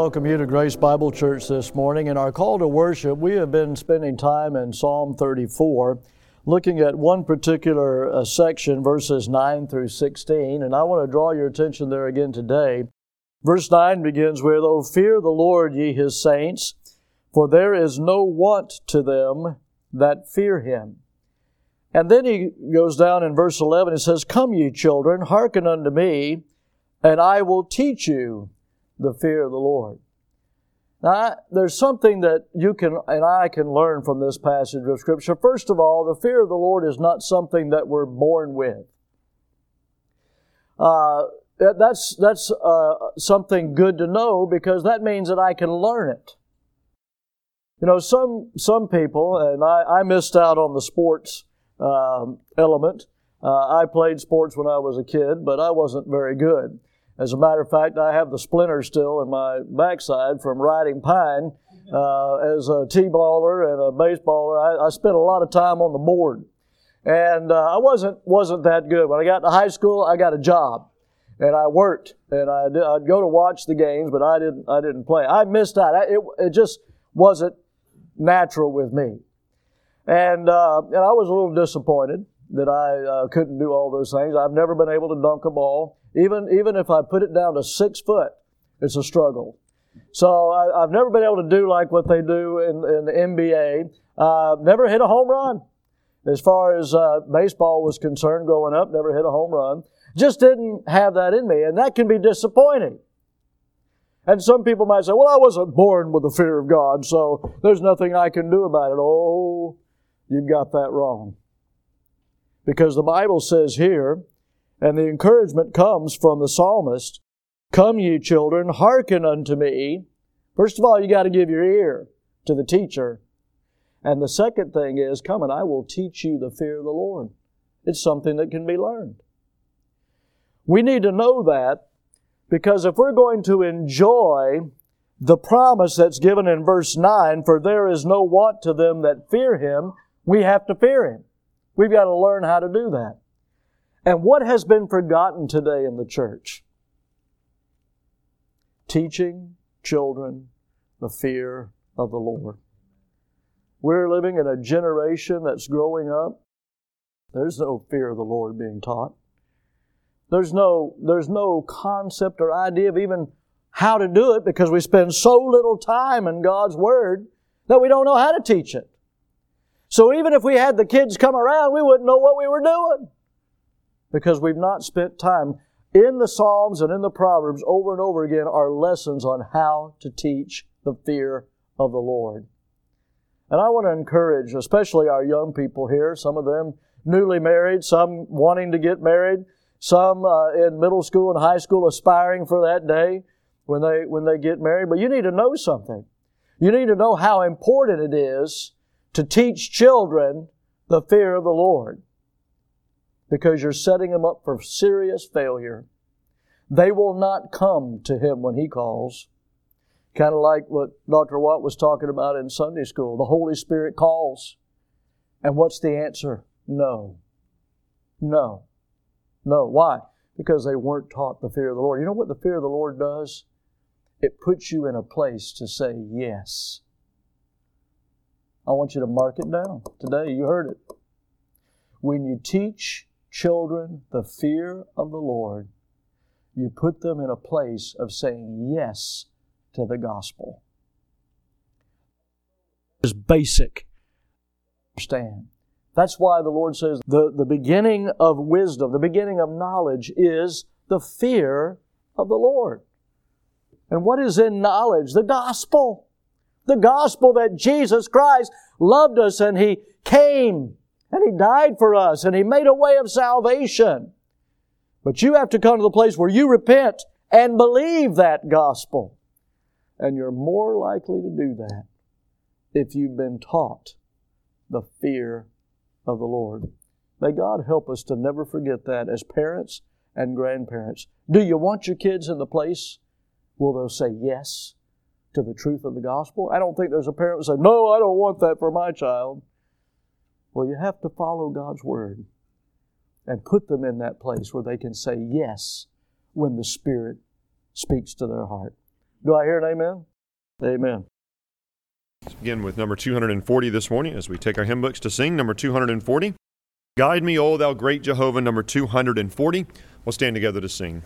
welcome you to Grace Bible Church this morning. In our call to worship, we have been spending time in Psalm 34, looking at one particular section, verses 9 through 16, and I want to draw your attention there again today. Verse 9 begins with, "O fear the Lord, ye His saints, for there is no want to them that fear Him." And then he goes down in verse 11, it says, "Come ye children, hearken unto me, and I will teach you the fear of the Lord." Now, there's something that you can and I can learn from this passage of Scripture. First of all, the fear of the Lord is not something that we're born with. That's something good to know, because that means that I can learn it. You know, some people, and I missed out on the sports element. I played sports when I was a kid, but I wasn't very good. As a matter of fact, I have the splinter still in my backside from riding pine as a T-baller and a baseballer. I spent a lot of time on the board, and I wasn't that good. When I got to high school, I got a job, and I worked, and I'd go to watch the games, but I didn't play. I missed out. It just wasn't natural with me, and I was a little disappointed that I couldn't do all those things. I've never been able to dunk a ball. Even if I put it down to 6 foot, it's a struggle. So I've never been able to do like what they do in the NBA. Never hit a home run. As far as baseball was concerned growing up, never hit a home run. Just didn't have that in me, and that can be disappointing. And some people might say, well, I wasn't born with the fear of God, so there's nothing I can do about it. Oh, you've got that wrong. Because the Bible says here, and the encouragement comes from the psalmist, "Come ye children, hearken unto me." First of all, you got to give your ear to the teacher. And the second thing is, "Come and I will teach you the fear of the Lord." It's something that can be learned. We need to know that, because if we're going to enjoy the promise that's given in verse 9, "For there is no want to them that fear Him," we have to fear Him. We've got to learn how to do that. And what has been forgotten today in the church? Teaching children the fear of the Lord. We're living in a generation that's growing up. There's no fear of the Lord being taught. There's no concept or idea of even how to do it, because we spend so little time in God's Word that we don't know how to teach it. So even if we had the kids come around, we wouldn't know what we were doing, because we've not spent time. In the Psalms and in the Proverbs, over and over again, are lessons on how to teach the fear of the Lord. And I want to encourage, especially our young people here, some of them newly married, some wanting to get married, some in middle school and high school aspiring for that day when they get married. But you need to know something. You need to know how important it is to teach children the fear of the Lord, because you're setting them up for serious failure. They will not come to Him when He calls. Kind of like what Dr. Watt was talking about in Sunday school. The Holy Spirit calls. And what's the answer? No. No. No. Why? Because they weren't taught the fear of the Lord. You know what the fear of the Lord does? It puts you in a place to say yes. I want you to mark it down today. You heard it. When you teach children the fear of the Lord, you put them in a place of saying yes to the gospel. It's basic. Understand. That's why the Lord says the beginning of wisdom, the beginning of knowledge is the fear of the Lord. And what is in knowledge? The gospel. The gospel that Jesus Christ loved us, and He came and He died for us, and He made a way of salvation. But you have to come to the place where you repent and believe that gospel. And you're more likely to do that if you've been taught the fear of the Lord. May God help us to never forget that as parents and grandparents. Do you want your kids in the place where they'll say yes to the truth of the gospel? I don't think there's a parent who will say, "No, I don't want that for my child." Well, you have to follow God's Word and put them in that place where they can say yes when the Spirit speaks to their heart. Do I hear an amen? Amen. Let's begin with number 240 this morning as we take our hymn books to sing. Number 240, Guide Me, O Thou Great Jehovah, number 240. We'll stand together to sing.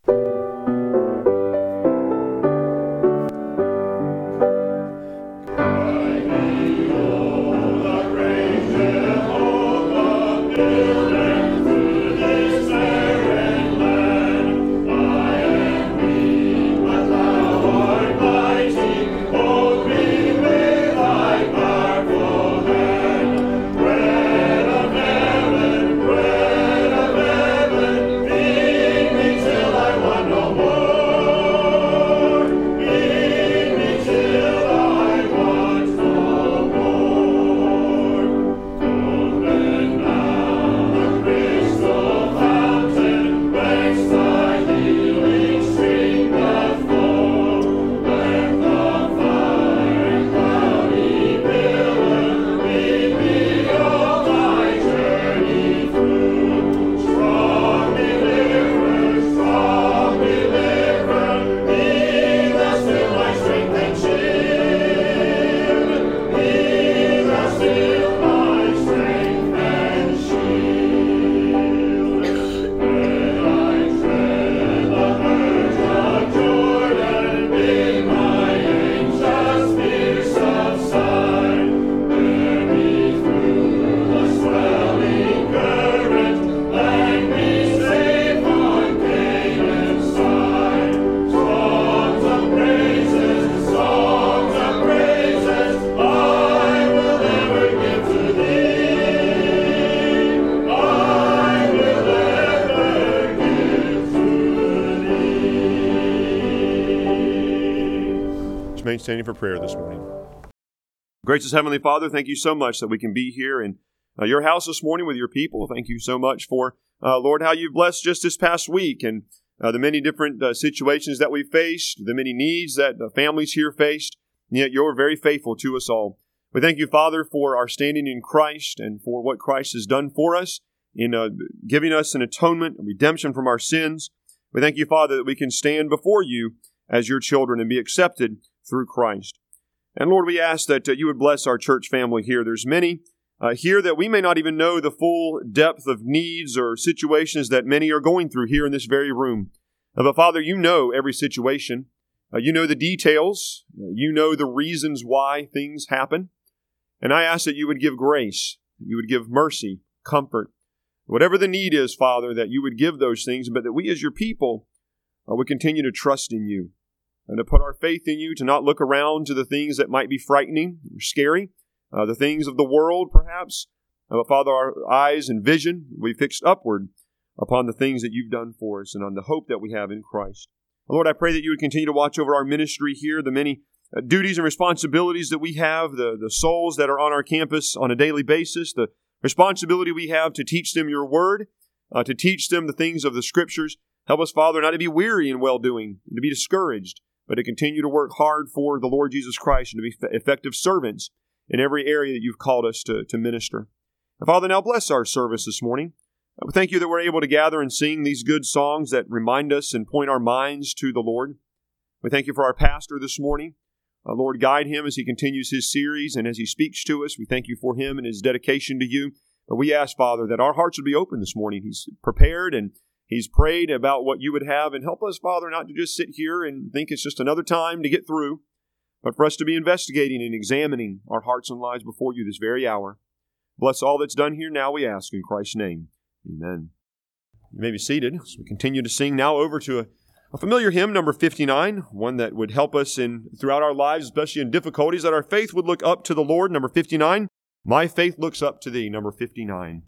Standing for prayer this morning. Gracious Heavenly Father, thank you so much that we can be here in your house this morning with your people. Thank you so much for, Lord, how you've blessed just this past week and the many different situations that we've faced, the many needs that the families here faced, and yet you're very faithful to us all. We thank you, Father, for our standing in Christ and for what Christ has done for us in giving us an atonement, a redemption from our sins. We thank you, Father, that we can stand before you as your children and be accepted through Christ. And Lord, we ask that you would bless our church family here. There's many here that we may not even know the full depth of needs or situations that many are going through here in this very room. But Father, you know every situation. You know the details. You know the reasons why things happen. And I ask that you would give grace, that you would give mercy, comfort. Whatever the need is, Father, that you would give those things, but that we as your people would continue to trust in you. And to put our faith in you, to not look around to the things that might be frightening or scary, the things of the world perhaps. But Father, our eyes and vision we fixed upward upon the things that you've done for us and on the hope that we have in Christ. Lord, I pray that you would continue to watch over our ministry here, the many duties and responsibilities that we have, the souls that are on our campus on a daily basis, the responsibility we have to teach them your word, to teach them the things of the Scriptures. Help us, Father, not to be weary in well-doing, and to be discouraged, but to continue to work hard for the Lord Jesus Christ and to be effective servants in every area that you've called us to minister. And Father, now bless our service this morning. We thank you that we're able to gather and sing these good songs that remind us and point our minds to the Lord. We thank you for our pastor this morning. Lord, guide him as he continues his series and as he speaks to us. We thank you for him and his dedication to you. But we ask, Father, that our hearts would be open this morning. He's prepared and he's prayed about what you would have, and help us, Father, not to just sit here and think it's just another time to get through, but for us to be investigating and examining our hearts and lives before you this very hour. Bless all that's done here now, we ask in Christ's name. Amen. You may be seated as we continue to sing now over to a familiar hymn, number 59, one that would help us throughout our lives, especially in difficulties, that our faith would look up to the Lord. Number 59, My Faith Looks Up to Thee, number 59.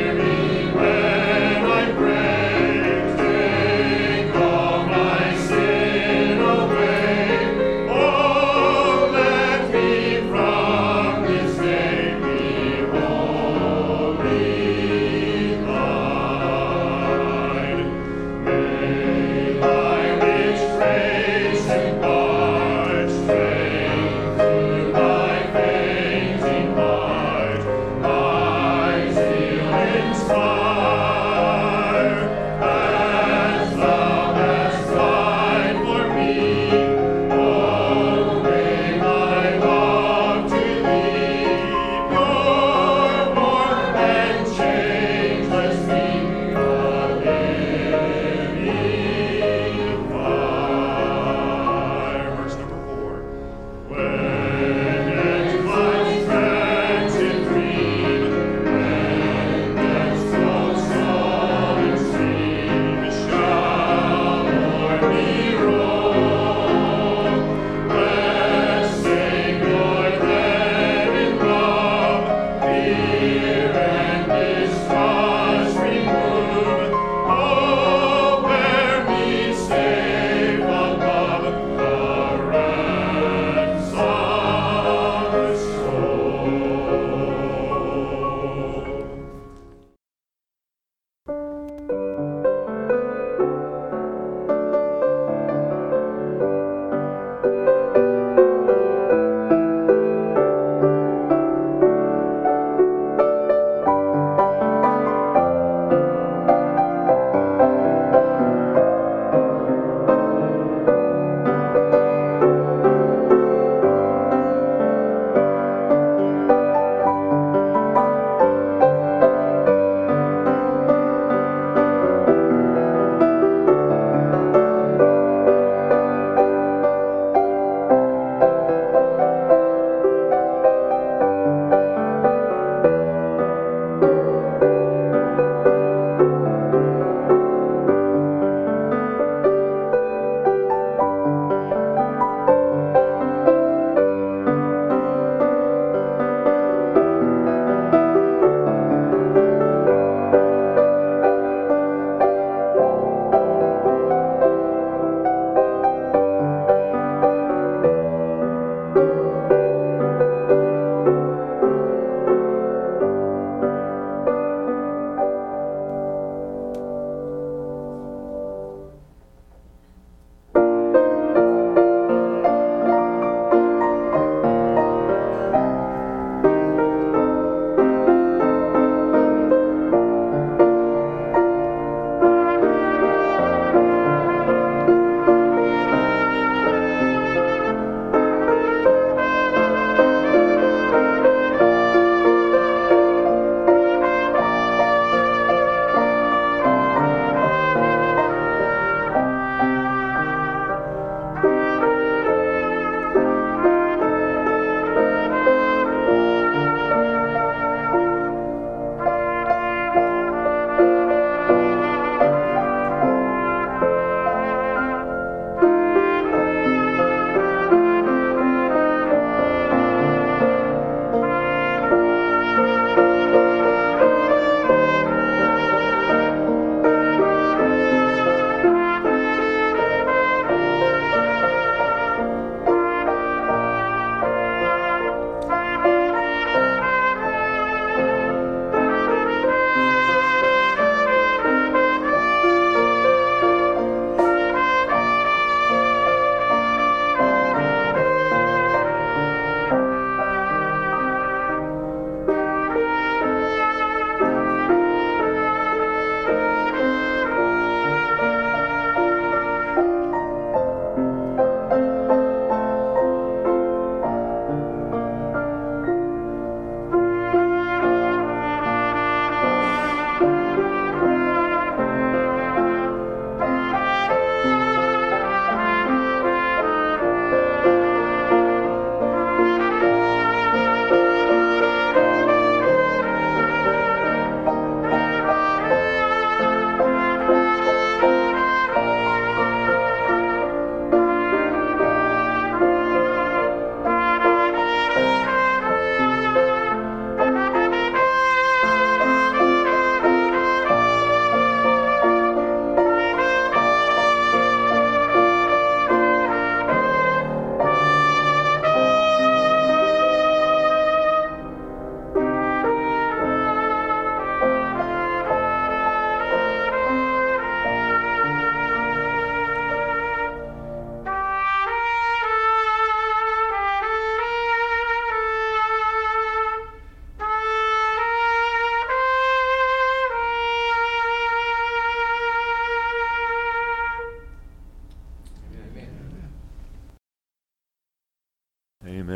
Say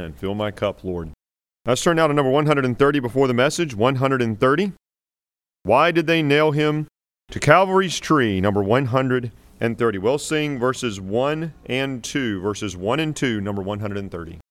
Amen. Fill my cup, Lord. Let's turn now to number 130 before the message. 130. Why did they nail him to Calvary's tree? Number 130. We'll sing verses 1 and 2. Verses 1 and 2, number 130.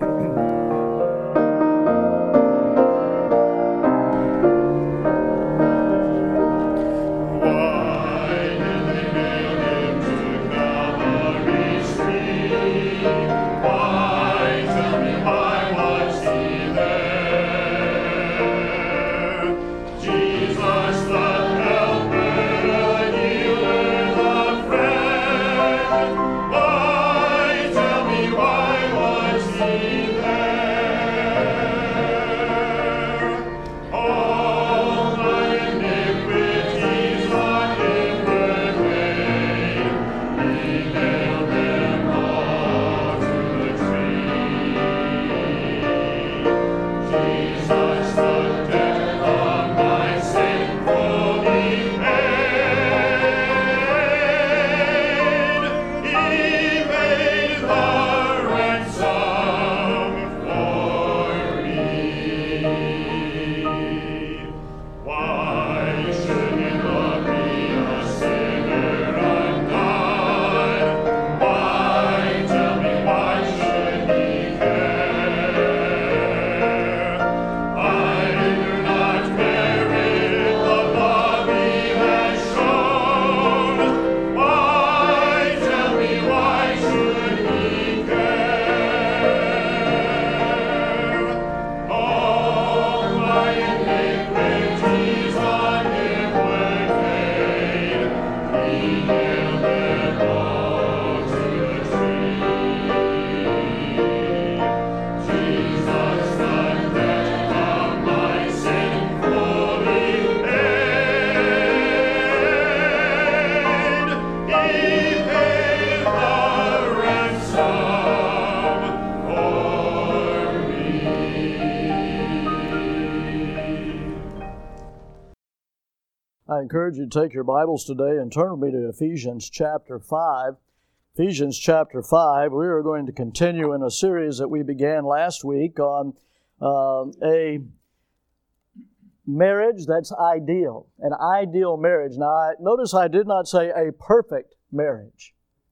I encourage you to take your Bibles today and turn with me to Ephesians chapter 5. Ephesians chapter 5, we are going to continue in a series that we began last week on a marriage that's ideal, an ideal marriage. Now, notice I did not say a perfect marriage.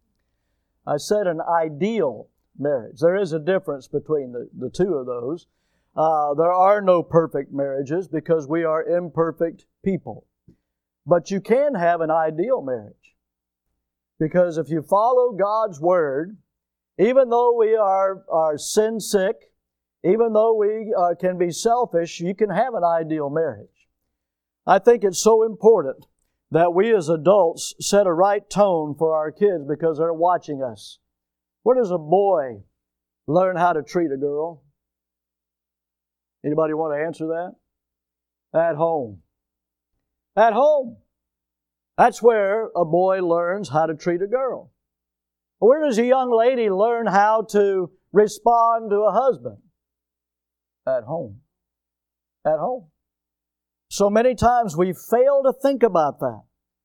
I said an ideal marriage. There is a difference between the two of those. There are no perfect marriages because we are imperfect people. But you can have an ideal marriage. Because if you follow God's Word, even though we are sin sick, even though we can be selfish, you can have an ideal marriage. I think it's so important that we as adults set a right tone for our kids because they're watching us. Where does a boy learn how to treat a girl? Anybody want to answer that? At home. At home. That's where a boy learns how to treat a girl. Where does a young lady learn how to respond to a husband? At home. At home. So many times we fail to think about that.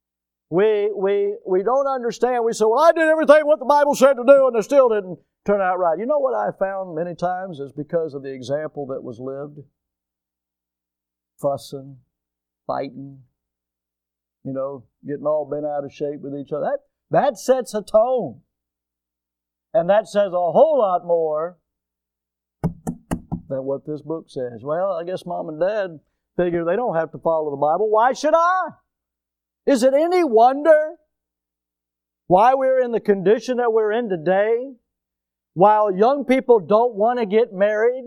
We don't understand. We say, well, I did everything what the Bible said to do and it still didn't turn out right. You know what I found many times is because of the example that was lived? Fussing, fighting, getting all bent out of shape with each other. That sets a tone. And that says a whole lot more than what this book says. Well, I guess Mom and Dad figure they don't have to follow the Bible. Why should I? Is it any wonder why we're in the condition that we're in today? While young people don't want to get married?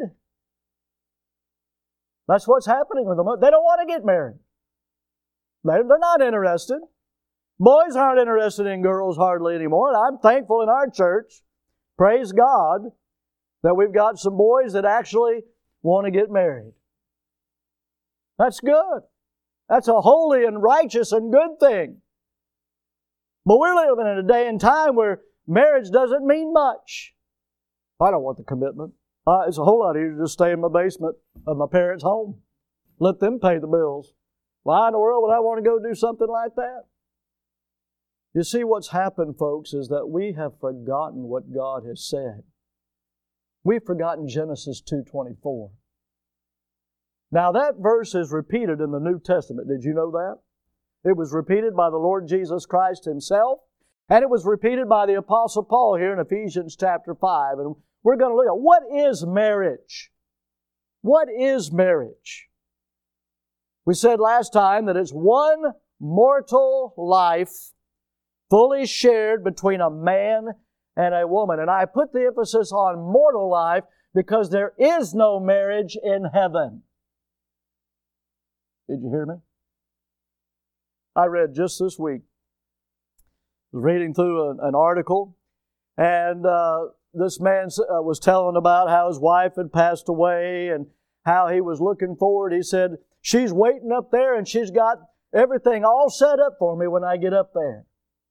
That's what's happening with them. They don't want to get married. They're not interested. Boys aren't interested in girls hardly anymore. And I'm thankful in our church, praise God, that we've got some boys that actually want to get married. That's good. That's a holy and righteous and good thing. But we're living in a day and time where marriage doesn't mean much. I don't want the commitment. It's a whole lot easier to just stay in my basement of my parents' home. Let them pay the bills. Why in the world would I want to go do something like that? You see, what's happened, folks, is that we have forgotten what God has said. We've forgotten Genesis 2:24. Now that verse is repeated in the New Testament. Did you know that? It was repeated by the Lord Jesus Christ Himself, and it was repeated by the Apostle Paul here in Ephesians chapter 5. And we're going to look at what is marriage? What is marriage? We said last time that it's one mortal life fully shared between a man and a woman. And I put the emphasis on mortal life because there is no marriage in heaven. Did you hear me? I read just this week, I was reading through an article, and this man was telling about how his wife had passed away and how he was looking forward. He said, she's waiting up there and she's got everything all set up for me when I get up there.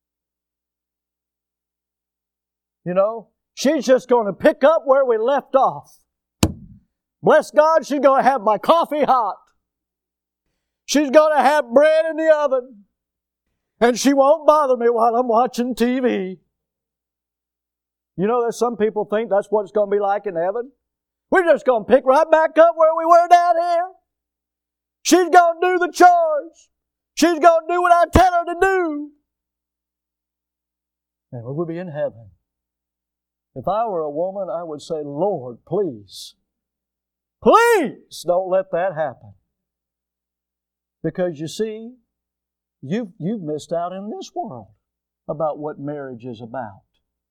You know, she's just going to pick up where we left off. Bless God, she's going to have my coffee hot. She's going to have bread in the oven. And she won't bother me while I'm watching TV. You know, there's some people think that's what it's going to be like in heaven. We're just going to pick right back up where we were down here. She's going to do the chores. She's going to do what I tell her to do. And we will be in heaven. If I were a woman, I would say, Lord, please don't let that happen. Because you see, you've missed out in this world about what marriage is about.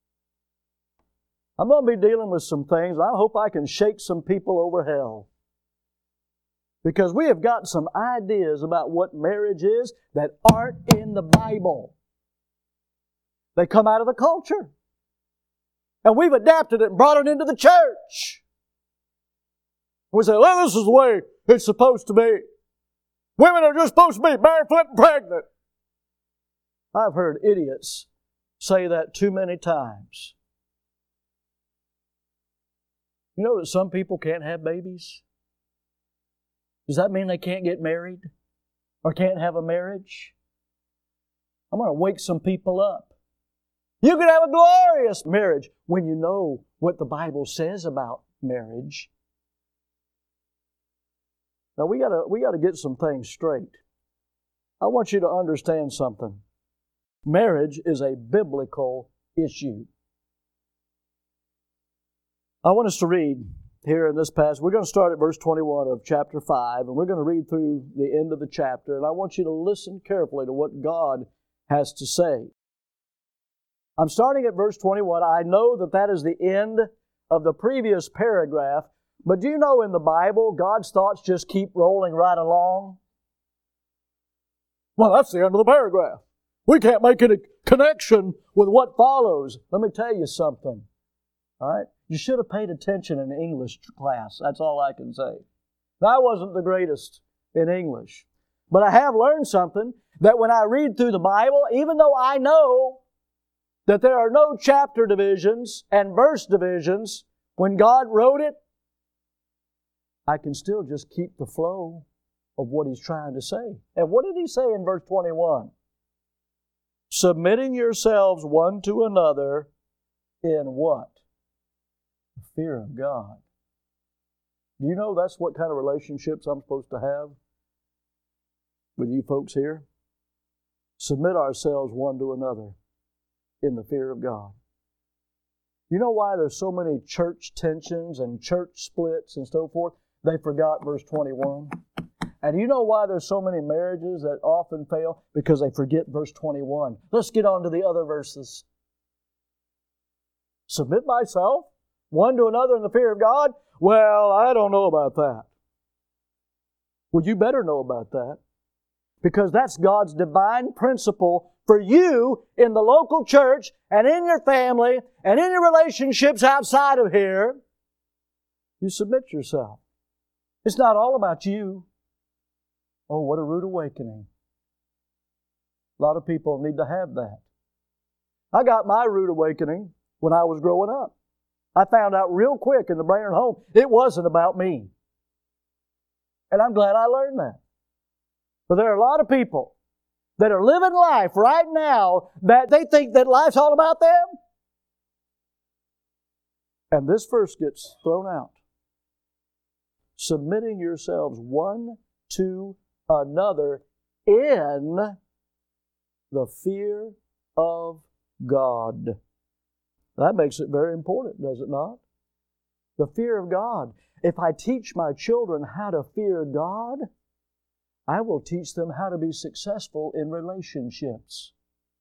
I'm going to be dealing with some things. I hope I can shake some people over hell. Because we have got some ideas about what marriage is that aren't in the Bible. They come out of the culture. And we've adapted it and brought it into the church. We say, well, this is the way it's supposed to be. Women are just supposed to be barefoot and pregnant. I've heard idiots say that too many times. You know that some people can't have babies? Does that mean they can't get married? Or can't have a marriage? I'm going to wake some people up. You can have a glorious marriage when you know what the Bible says about marriage. Now we got to get some things straight. I want you to understand something. Marriage is a biblical issue. I want us to read here in this passage. We're going to start at verse 21 of chapter 5, and we're going to read through the end of the chapter, and I want you to listen carefully to what God has to say. I'm starting at verse 21. I know that is the end of the previous paragraph, but do you know in the Bible, God's thoughts just keep rolling right along? Well, that's the end of the paragraph. We can't make any connection with what follows. Let me tell you something. All right? You should have paid attention in English class. That's all I can say. Now, I wasn't the greatest in English, but I have learned something that when I read through the Bible, even though I know that there are no chapter divisions and verse divisions when God wrote it, I can still just keep the flow of what He's trying to say. And what did He say in verse 21? Submitting yourselves one to another in what? The fear of God. Do you know that's what kind of relationships I'm supposed to have with you folks here? Submit ourselves one to another in the fear of God. You know why there's so many church tensions and church splits and so forth? They forgot verse 21. And you know why there's so many marriages that often fail? Because they forget verse 21. Let's get on to the other verses. Submit myself one to another in the fear of God? Well, I don't know about that. Well, you better know about that. Because that's God's divine principle for you in the local church and in your family and in your relationships outside of here. You submit yourself. It's not all about you. Oh, what a rude awakening. A lot of people need to have that. I got my rude awakening when I was growing up. I found out real quick in the Brainerd home, it wasn't about me. And I'm glad I learned that. But there are a lot of people that are living life right now that they think that life's all about them. And this verse gets thrown out. Submitting yourselves one to another in the fear of God. That makes it very important, does it not? The fear of God. If I teach my children how to fear God, I will teach them how to be successful in relationships.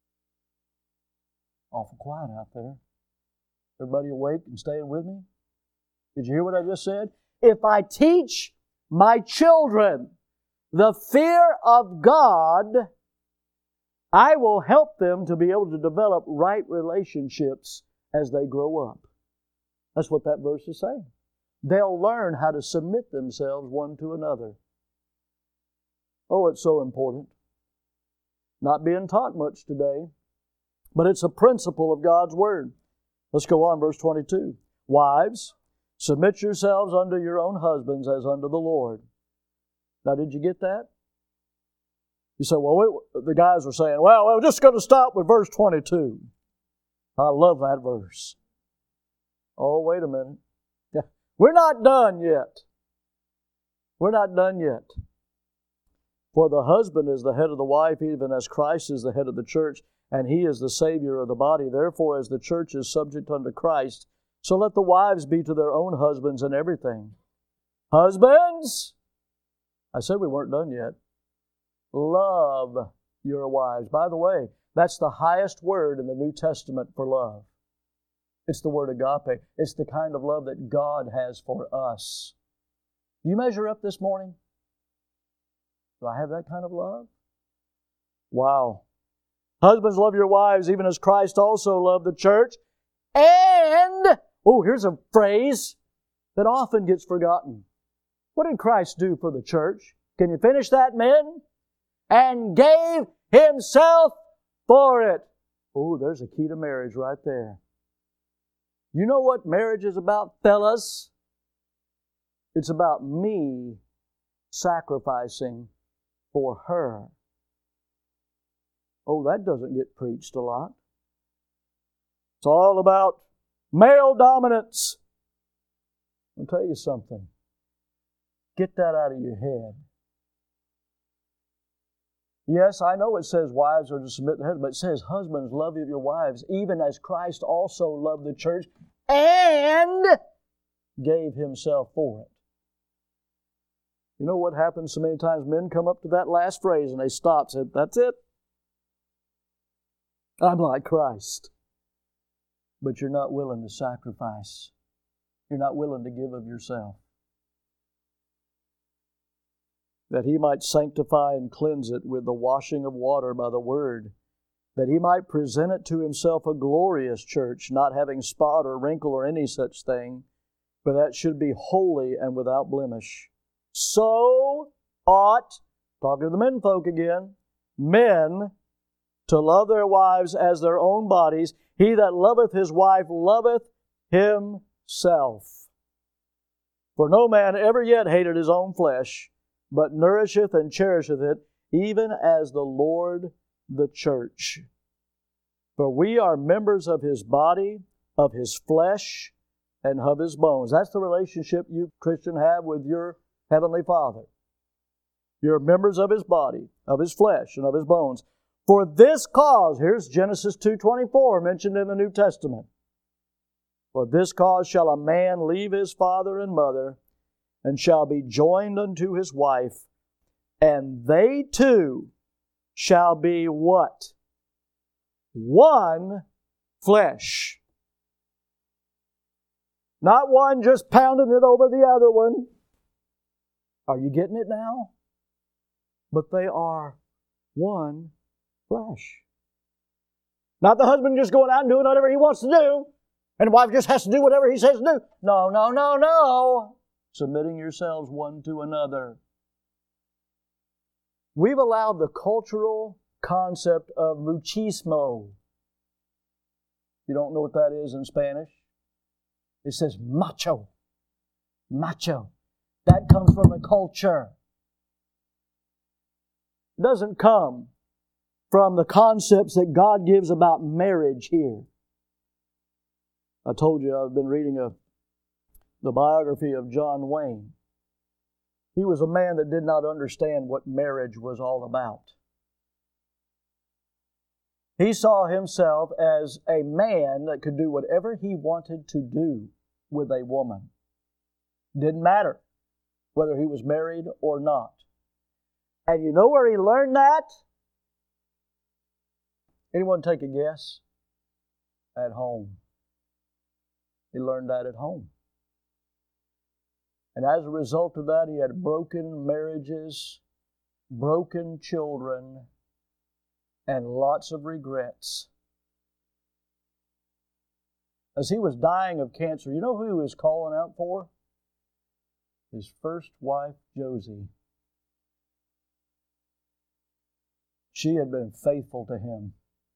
Awful quiet out there. Everybody awake and staying with me? Did you hear what I just said? If I teach my children the fear of God, I will help them to be able to develop right relationships as they grow up. That's what that verse is saying. They'll learn how to submit themselves one to another. Oh, it's so important. Not being taught much today, but it's a principle of God's Word. Let's go on, verse 22. Wives, submit yourselves unto your own husbands as unto the Lord. Now, did you get that? You say, well, the guys are saying, well, we're just going to stop with verse 22. I love that verse. Oh, wait a minute. We're not done yet. We're not done yet. For the husband is the head of the wife, even as Christ is the head of the church, and He is the Savior of the body. Therefore, as the church is subject unto Christ, so let the wives be to their own husbands in everything. Husbands, I said we weren't done yet. Love your wives. By the way, that's the highest word in the New Testament for love. It's the word agape. It's the kind of love that God has for us. Do you measure up this morning? Do I have that kind of love? Wow. Husbands, love your wives, even as Christ also loved the church. And, here's a phrase that often gets forgotten. What did Christ do for the church? Can you finish that, men? And gave Himself for it. There's a key to marriage right there. You know what marriage is about, fellas? It's about me sacrificing for her. That doesn't get preached a lot. It's all about male dominance. I'll tell you something. Get that out of your head. Yes, I know it says wives are to submit to husbands, but it says husbands, love your wives, even as Christ also loved the church and gave Himself for it. You know what happens so many times? Men come up to that last phrase and they stop and say, that's it. I'm like Christ. But you're not willing to sacrifice. You're not willing to give of yourself. That He might sanctify and cleanse it with the washing of water by the Word, that He might present it to Himself a glorious church, not having spot or wrinkle or any such thing, but that should be holy and without blemish. So ought, talking to the men folk again, men to love their wives as their own bodies. He that loveth his wife loveth himself. For no man ever yet hated his own flesh, but nourisheth and cherisheth it, even as the Lord the church. For we are members of His body, of His flesh, and of His bones. That's the relationship you, Christian, have with your Heavenly Father. You're members of His body, of His flesh, and of His bones. For this cause, here's Genesis 2:24 mentioned in the New Testament. For this cause shall a man leave his father and mother, and shall be joined unto his wife, and they two shall be what? One flesh. Not one just pounding it over the other one. Are you getting it now? But they are one flesh. Not the husband just going out and doing whatever he wants to do, and the wife just has to do whatever he says to do. No, no, no, no. Submitting yourselves one to another. We've allowed the cultural concept of machismo. You don't know what that is in Spanish? It says macho. Macho. That comes from the culture. It doesn't come from the concepts that God gives about marriage here. I told you I've been reading the biography of John Wayne. He was a man that did not understand what marriage was all about. He saw himself as a man that could do whatever he wanted to do with a woman. Didn't matter whether he was married or not. And you know where he learned that? Anyone take a guess? At home. He learned that at home. And as a result of that, he had broken marriages, broken children, and lots of regrets. As he was dying of cancer, you know who he was calling out for? His first wife, Josie. She had been faithful to him.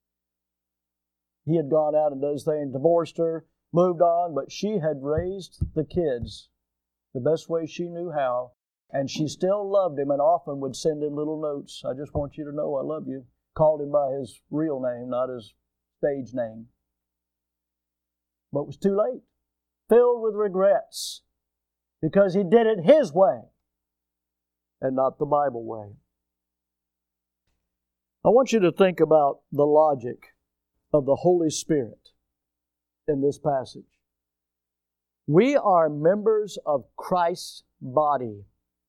He had gone out and done his thing, divorced her, moved on, but she had raised the kids the best way she knew how, and she still loved him and often would send him little notes. I just want you to know I love you. Called him by his real name, not his stage name. But it was too late. Filled with regrets. Because he did it his way and not the Bible way. I want you to think about the logic of the Holy Spirit in this passage. We are members of Christ's body.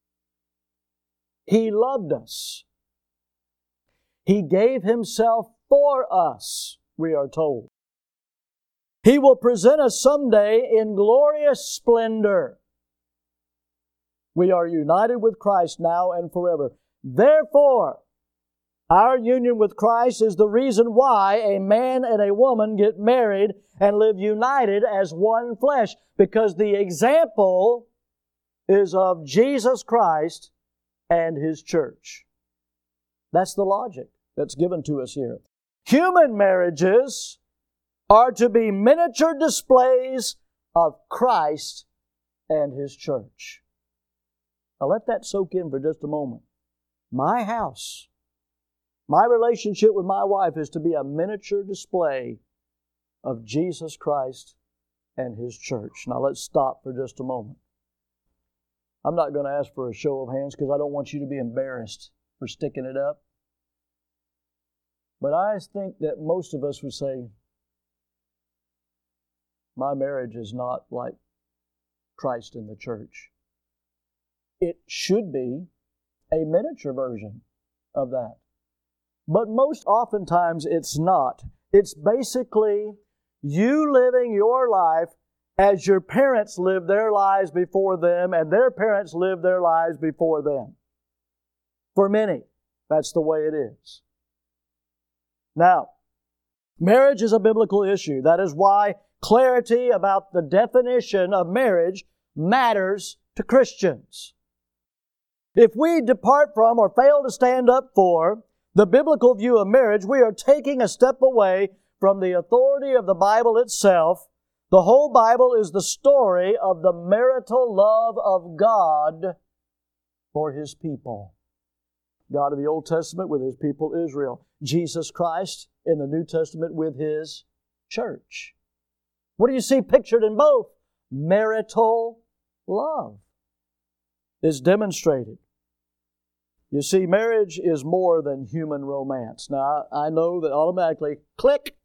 He loved us. He gave Himself for us, we are told. He will present us someday in glorious splendor. We are united with Christ now and forever. Therefore, our union with Christ is the reason why a man and a woman get married and live united as one flesh, because the example is of Jesus Christ and His church. That's the logic that's given to us here. Human marriages are to be miniature displays of Christ and His church. Now let that soak in for just a moment. My house, my relationship with my wife is to be a miniature display of Jesus Christ and His church. Now let's stop for just a moment. I'm not going to ask for a show of hands because I don't want you to be embarrassed for sticking it up. But I think that most of us would say, my marriage is not like Christ in the church. It should be a miniature version of that. But most oftentimes it's not. It's basically you living your life as your parents lived their lives before them and their parents lived their lives before them. For many, that's the way it is. Now, marriage is a biblical issue. That is why clarity about the definition of marriage matters to Christians. If we depart from or fail to stand up for the biblical view of marriage, we are taking a step away from the authority of the Bible itself. The whole Bible is the story of the marital love of God for His people. God of the Old Testament with His people Israel. Jesus Christ in the New Testament with His church. What do you see pictured in both? Marital love is demonstrated. You see, marriage is more than human romance. Now, I know that automatically, click!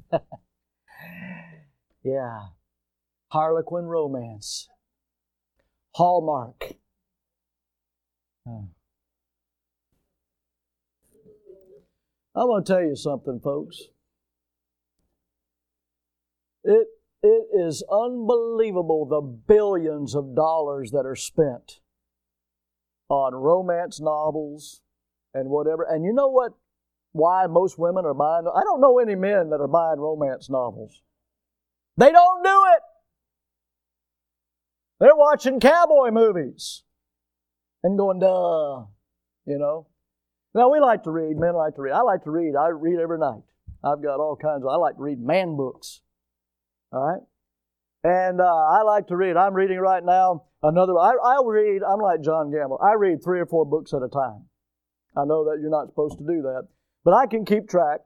Yeah. Harlequin romance. Hallmark. I'm going to tell you something, folks. It is unbelievable the billions of dollars that are spent on romance novels and whatever. And you know what? Why most women are buying? I don't know any men that are buying romance novels. They don't do it. They're watching cowboy movies and going, duh, you know. Now, we like to read. Men like to read. I like to read. I read every night. I've got all kinds of, I like to read man books. All right? And I like to read. I'm reading right now another, I'll read, I'm like John Gamble. I read 3 or 4 books at a time. I know that you're not supposed to do that, but I can keep track.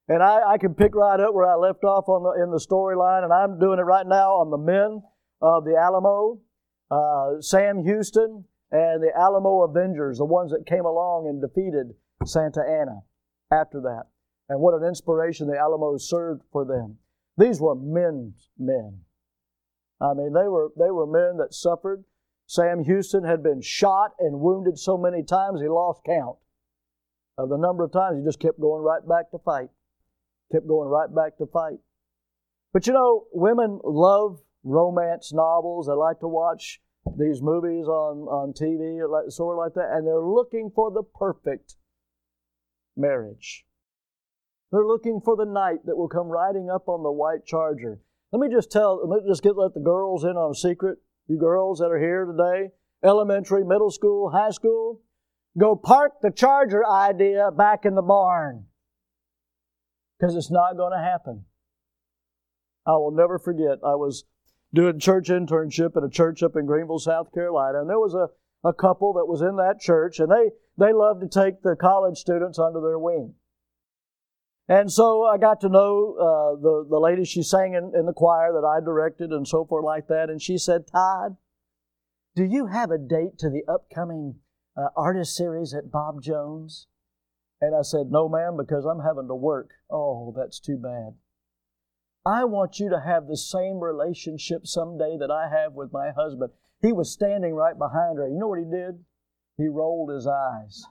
And I can pick right up where I left off in the storyline, and I'm doing it right now on the men of the Alamo, Sam Houston, and the Alamo Avengers, the ones that came along and defeated Santa Anna after that. And what an inspiration the Alamos served for them. These were men's men. I mean, they were men that suffered. Sam Houston had been shot and wounded so many times he lost count of the number of times he just kept going right back to fight. Kept going right back to fight. But you know, women love romance novels. They like to watch these movies on TV, sort of like that, and they're looking for the perfect marriage. They're looking for the knight that will come riding up on the white charger. Let me just let the girls in on a secret. You girls that are here today, elementary, middle school, high school, go park the charger idea back in the barn. Because it's not going to happen. I will never forget, I was doing church internship at a church up in Greenville, South Carolina, and there was a couple that was in that church, and they loved to take the college students under their wing. And so I got to know the lady. She sang in the choir that I directed and so forth like that, and she said, "Todd, do you have a date to the upcoming artist series at Bob Jones?" And I said, "No, ma'am, because I'm having to work." "Oh, that's too bad. I want you to have the same relationship someday that I have with my husband." He was standing right behind her. You know what he did? He rolled his eyes.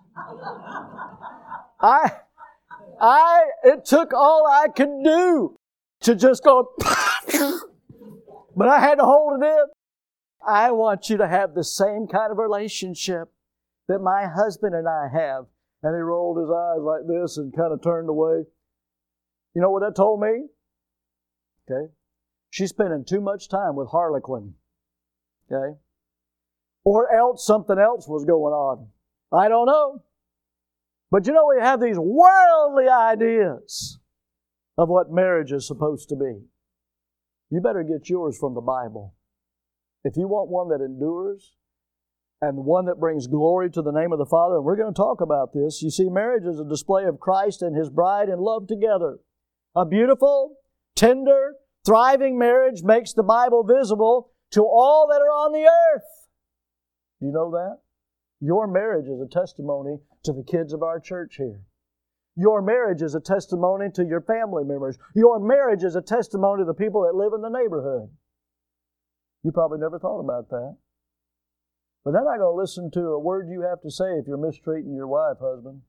It took all I could do to just go, but I had to hold it in. I want you to have the same kind of relationship that my husband and I have. And he rolled his eyes like this and kind of turned away. You know what that told me? Okay. She's spending too much time with Harlequin. Okay. Or else something else was going on. I don't know. But you know, we have these worldly ideas of what marriage is supposed to be. You better get yours from the Bible. If you want one that endures, and one that brings glory to the name of the Father. And we're going to talk about this. You see, marriage is a display of Christ and His bride in love together. A beautiful, tender, thriving marriage makes the Bible visible to all that are on the earth. Do you know that? Your marriage is a testimony to the kids of our church here. Your marriage is a testimony to your family members. Your marriage is a testimony to the people that live in the neighborhood. You probably never thought about that. But they're not going to listen to a word you have to say if you're mistreating your wife, husband.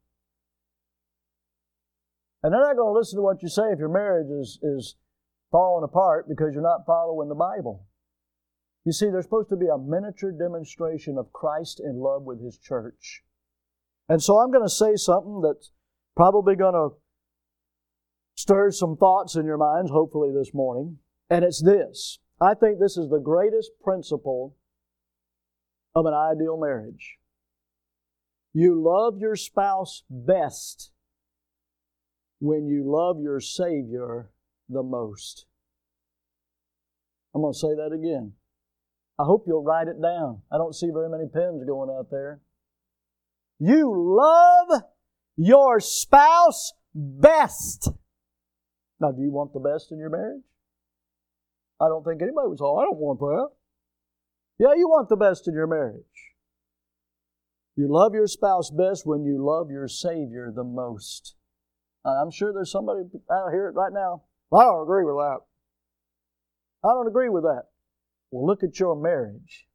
And they're not going to listen to what you say if your marriage is falling apart because you're not following the Bible. You see, there's supposed to be a miniature demonstration of Christ in love with His church. And so I'm going to say something that's probably going to stir some thoughts in your minds, hopefully this morning. And it's this. I think this is the greatest principle of an ideal marriage. You love your spouse best when you love your Savior the most. I'm going to say that again. I hope you'll write it down. I don't see very many pens going out there. You love your spouse best. Now, do you want the best in your marriage? I don't think anybody would say, "Oh, I don't want that." Yeah, you want the best in your marriage. You love your spouse best when you love your Savior the most. I'm sure there's somebody out here right now, "I don't agree with that. I don't agree with that." Well, look at your marriage.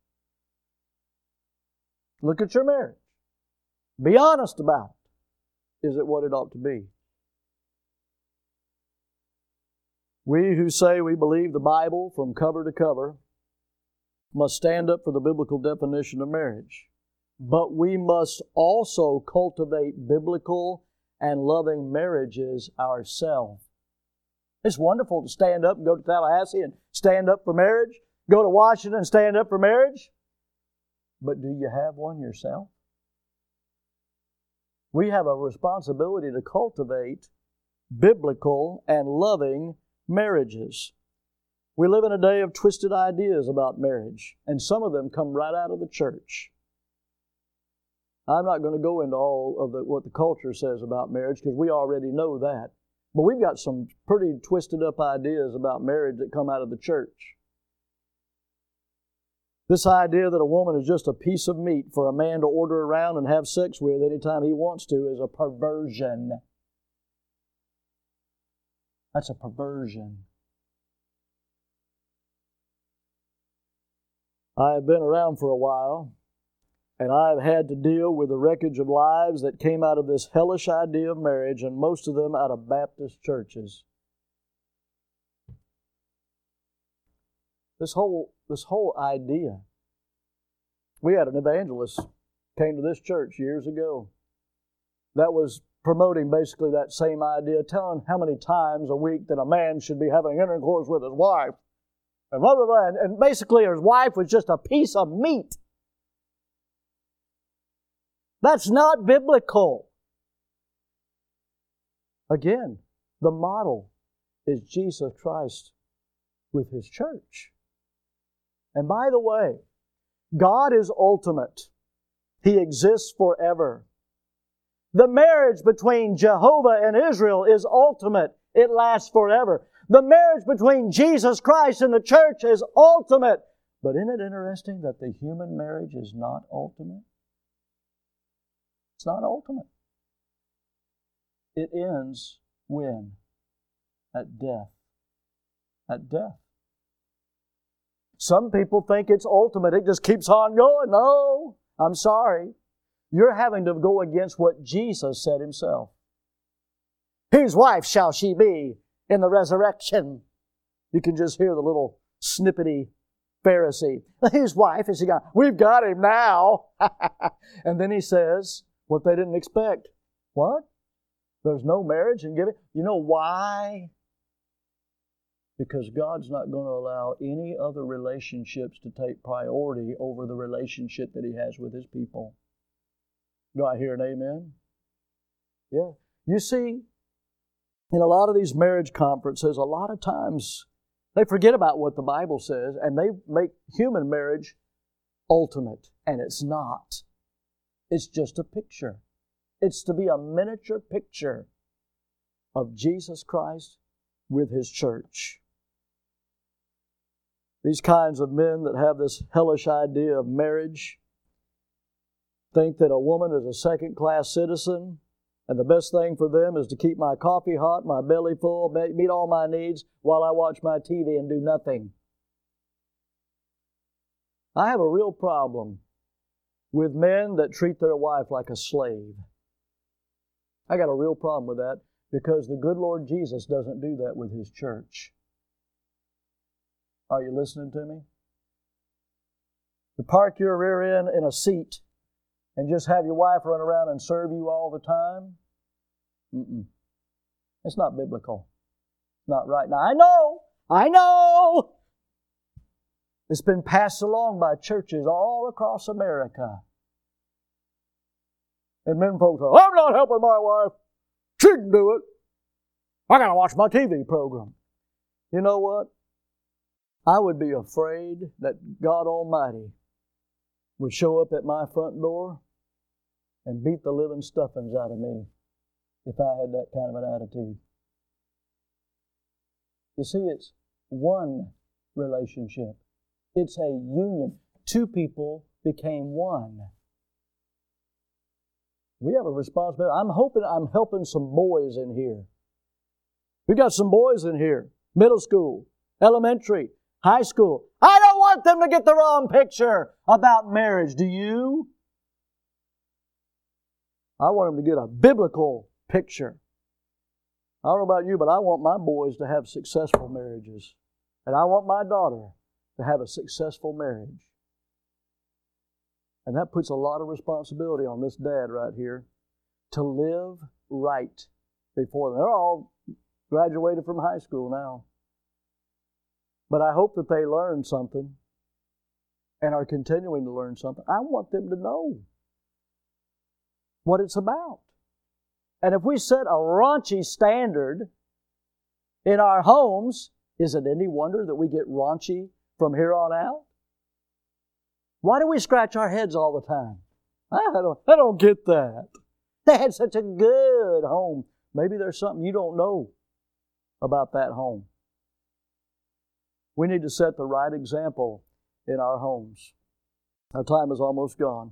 Look at your marriage. Be honest about it. Is it what it ought to be? We who say we believe the Bible from cover to cover must stand up for the biblical definition of marriage. But we must also cultivate biblical and loving marriages ourselves. It's wonderful to stand up and go to Tallahassee and stand up for marriage. Go to Washington and stand up for marriage. But do you have one yourself? We have a responsibility to cultivate biblical and loving marriages. We live in a day of twisted ideas about marriage, and some of them come right out of the church. I'm not going to go into all of what the culture says about marriage because we already know that. But we've got some pretty twisted up ideas about marriage that come out of the church. This idea that a woman is just a piece of meat for a man to order around and have sex with anytime he wants to is a perversion. That's a perversion. I have been around for a while, and I have had to deal with the wreckage of lives that came out of this hellish idea of marriage, and most of them out of Baptist churches. This whole idea. We had an evangelist came to this church years ago that was promoting basically that same idea, telling how many times a week that a man should be having intercourse with his wife. And blah, blah, blah. And basically his wife was just a piece of meat. That's not biblical. Again, the model is Jesus Christ with His church. And by the way, God is ultimate. He exists forever. The marriage between Jehovah and Israel is ultimate. It lasts forever. The marriage between Jesus Christ and the church is ultimate. But isn't it interesting that the human marriage is not ultimate? It's not ultimate. It ends when? At death. At death. Some people think it's ultimate. It just keeps on going. No, I'm sorry. You're having to go against what Jesus said Himself. Whose wife shall she be in the resurrection? You can just hear the little snippety Pharisee. Whose wife is he got? We've got him now. And then He says what they didn't expect. What? There's no marriage and giving? You know why? Because God's not going to allow any other relationships to take priority over the relationship that He has with His people. Do I hear an amen? Yeah. You see, in a lot of these marriage conferences, a lot of times they forget about what the Bible says and they make human marriage ultimate. And it's not. It's just a picture. It's to be a miniature picture of Jesus Christ with His church. These kinds of men that have this hellish idea of marriage think that a woman is a second-class citizen and the best thing for them is to keep my coffee hot, my belly full, meet all my needs while I watch my TV and do nothing. I have a real problem with men that treat their wife like a slave. I got a real problem with that because the good Lord Jesus doesn't do that with His church. Are you listening to me? To park your rear end in a seat and just have your wife run around and serve you all the time? It's not biblical. It's not right. Now, I know! It's been passed along by churches all across America. And men folks say, I'm not helping my wife. She can do it. I got to watch my TV program. You know what? I would be afraid that God Almighty would show up at my front door and beat the living stuffings out of me if I had that kind of an attitude. You see, it's one relationship. It's a union. Two people became one. We have a responsibility. I'm hoping I'm helping some boys in here. We got some boys in here. Middle school, elementary, high school. I don't want them to get the wrong picture about marriage. Do you? I want them to get a biblical picture. I don't know about you, but I want my boys to have successful marriages. And I want my daughter to have a successful marriage. And that puts a lot of responsibility on this dad right here to live right before them. They're all graduated from high school now. But I hope that they learn something and are continuing to learn something. I want them to know what it's about. And if we set a raunchy standard in our homes, is it any wonder that we get raunchy from here on out? Why do we scratch our heads all the time? I don't get that. They had such a good home. Maybe there's something you don't know about that home. We need to set the right example in our homes. Our time is almost gone.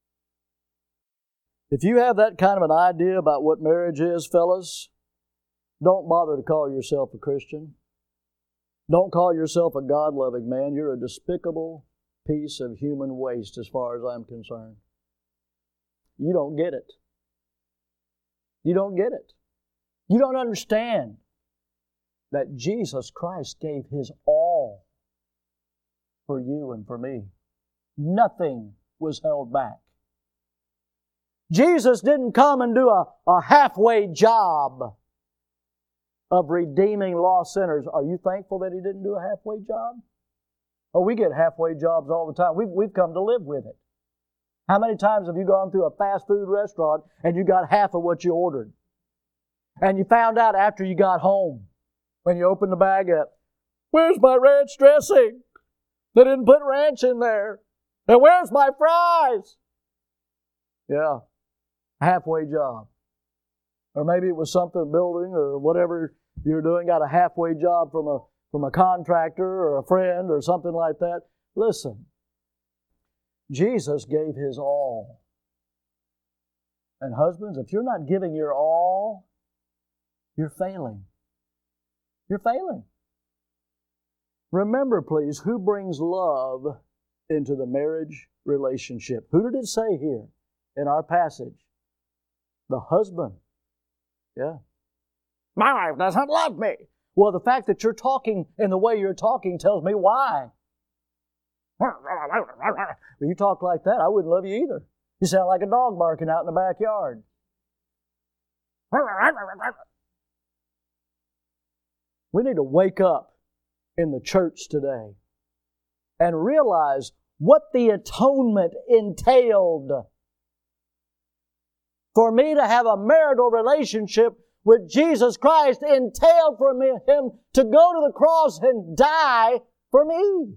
If you have that kind of an idea about what marriage is, fellas, don't bother to call yourself a Christian. Don't call yourself a God-loving man. You're a despicable piece of human waste as far as I'm concerned. You don't get it. You don't get it. You don't understand that Jesus Christ gave His all for you and for me. Nothing was held back. Jesus didn't come and do a halfway job of redeeming lost sinners. Are you thankful that He didn't do a halfway job? Oh, we get halfway jobs all the time. We've come to live with it. How many times have you gone through a fast food restaurant and you got half of what you ordered? And you found out after you got home, when you opened the bag up, where's my ranch dressing? They didn't put ranch in there. And where's my fries? Yeah, halfway job. Or maybe it was something building or whatever you're doing, got a halfway job from a contractor or a friend or something like that. Listen, Jesus gave His all. And husbands, if you're not giving your all, you're failing. You're failing. Remember, please, who brings love into the marriage relationship? Who did it say here in our passage? The husband. Yeah. My wife doesn't love me. Well, the fact that you're talking in the way you're talking tells me why. When you talk like that, I wouldn't love you either. You sound like a dog barking out in the backyard. We need to wake up in the church today and realize what the atonement entailed. For me to have a marital relationship with Jesus Christ entailed for Him to go to the cross and die for me.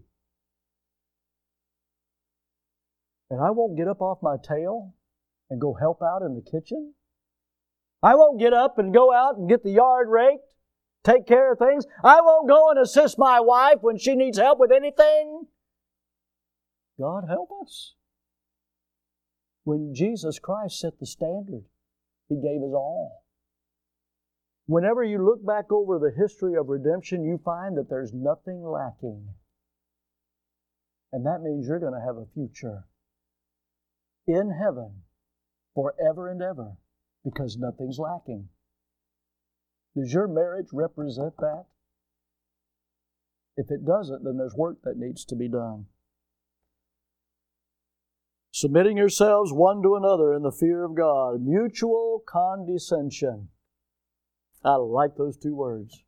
And I won't get up off my tail and go help out in the kitchen. I won't get up and go out and get the yard raked, take care of things. I won't go and assist my wife when she needs help with anything. God help us. When Jesus Christ set the standard, He gave His all. Whenever you look back over the history of redemption, you find that there's nothing lacking. And that means you're going to have a future in heaven forever and ever because nothing's lacking. Does your marriage represent that? If it doesn't, then there's work that needs to be done. Submitting yourselves one to another in the fear of God. Mutual condescension. I like those two words.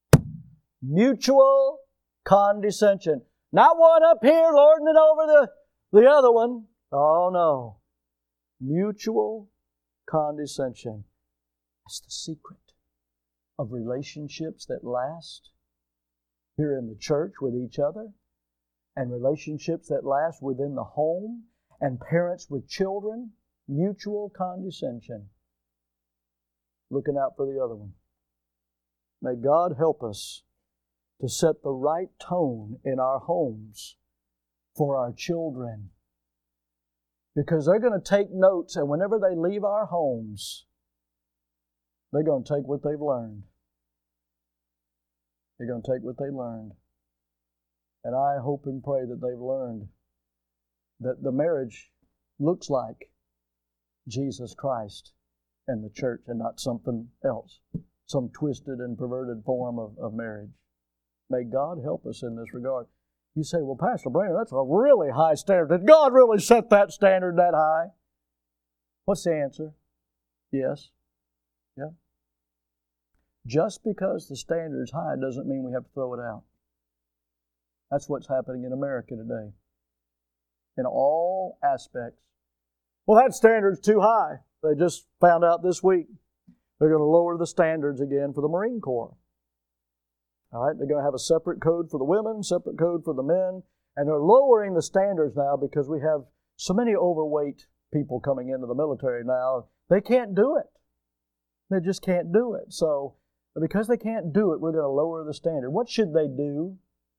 Mutual condescension. Not one up here lording it over the other one. Oh no. Mutual condescension. That's the secret of relationships that last here in the church with each other, and relationships that last within the home, and parents with children. Mutual condescension. Looking out for the other one. May God help us to set the right tone in our homes for our children. Because they're going to take notes, and whenever they leave our homes, they're going to take what they've learned. They're going to take what they learned. And I hope and pray that they've learned that the marriage looks like Jesus Christ and the church and not something else, some twisted and perverted form of marriage. May God help us in this regard. You say, well, Pastor Brainerd, that's a really high standard. Did God really set that standard that high? What's the answer? Yes. Yeah. Just because the standard is high doesn't mean we have to throw it out. That's what's happening in America today. In all aspects. Well, that standard's too high. They just found out this week they're going to lower the standards again for the Marine Corps. All right, they're going to have a separate code for the women, separate code for the men, and they're lowering the standards now because we have so many overweight people coming into the military now. They can't do it. They just can't do it. So But because they can't do it, we're going to lower the standard. What should they do?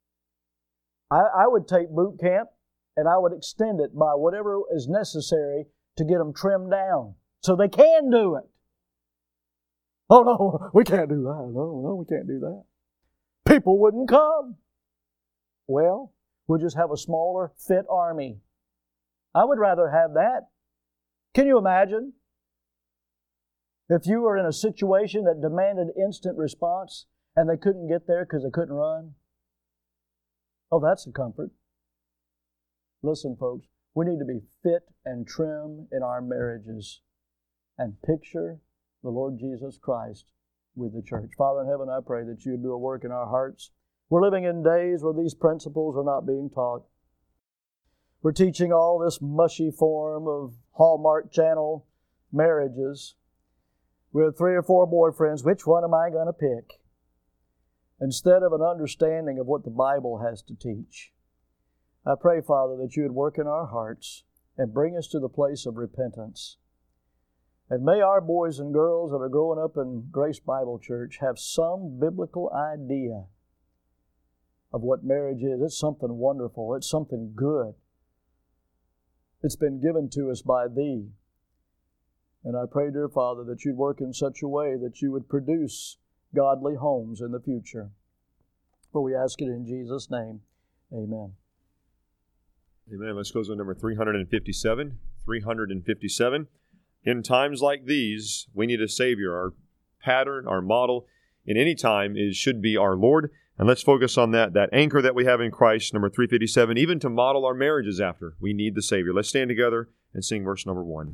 I would take boot camp and I would extend it by whatever is necessary to get them trimmed down so they can do it. Oh, no, we can't do that. No, we can't do that. People wouldn't come. Well, we'll just have a smaller, fit army. I would rather have that. Can you imagine? If you were in a situation that demanded instant response and they couldn't get there because they couldn't run. Oh, that's a comfort. Listen, folks, we need to be fit and trim in our marriages and picture the Lord Jesus Christ with the church. Father in heaven, I pray that you would do a work in our hearts. We're living in days where these principles are not being taught. We're teaching all this mushy form of Hallmark Channel marriages with 3 or 4 boyfriends. Which one am I going to pick? Instead of an understanding of what the Bible has to teach. I pray, Father, that you would work in our hearts and bring us to the place of repentance. And may our boys and girls that are growing up in Grace Bible Church have some biblical idea of what marriage is. It's something wonderful. It's something good. It's been given to us by Thee. And I pray, dear Father, that you'd work in such a way that you would produce godly homes in the future. For we ask it in Jesus' name. Amen. Amen. Let's close on number 357. 357. In times like these, we need a Savior. Our pattern, our model, in any time should be our Lord. And let's focus on that anchor that we have in Christ, number 357, even to model our marriages after. We need the Savior. Let's stand together and sing verse number 1.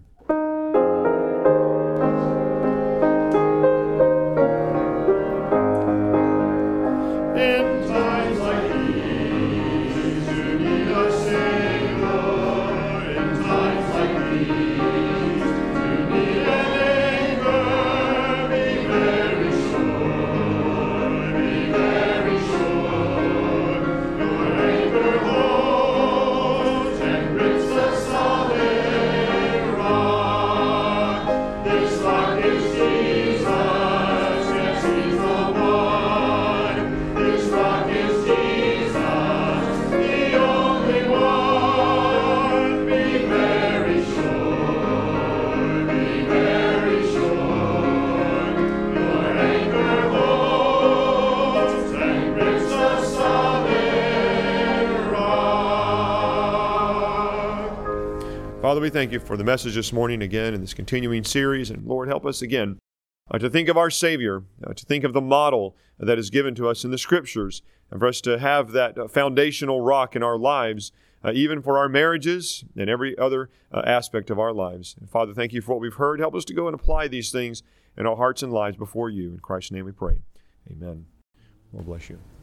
Father, we thank you for the message this morning again in this continuing series. And Lord, help us again to think of our Savior, to think of the model that is given to us in the Scriptures, and for us to have that foundational rock in our lives, even for our marriages and every other aspect of our lives. And Father, thank you for what we've heard. Help us to go and apply these things in our hearts and lives before you. In Christ's name we pray. Amen. Lord bless you.